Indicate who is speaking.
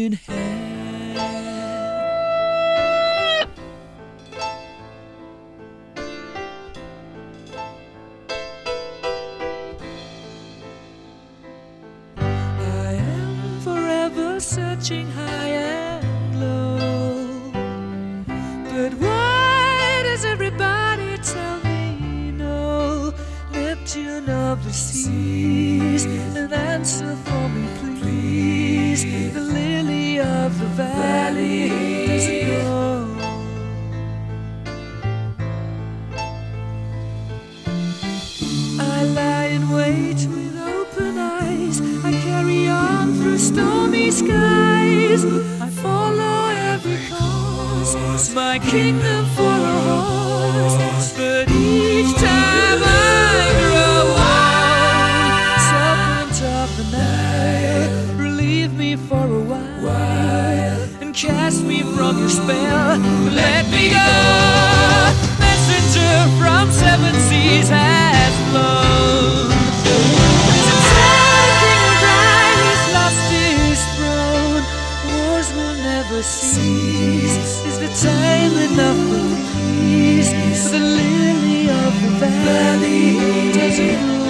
Speaker 1: in hand. I am forever searching high and low, but why does everybody tell me no? Neptune of the seas, an answer for me please. The lily of the valley doesn't know. I lie in wait with open eyes, I carry on through stormy skies. I follow every cause, my kingdom for a horse. But each time I grow old, serpent of the night, relieve me for a while and cast me from your spell. Let me go. Messenger from seven seas has flown to tell King of Pride he's lost his throne. Wars will never cease. Is the time enough for peace? For the lily of the valley doesn't bloom.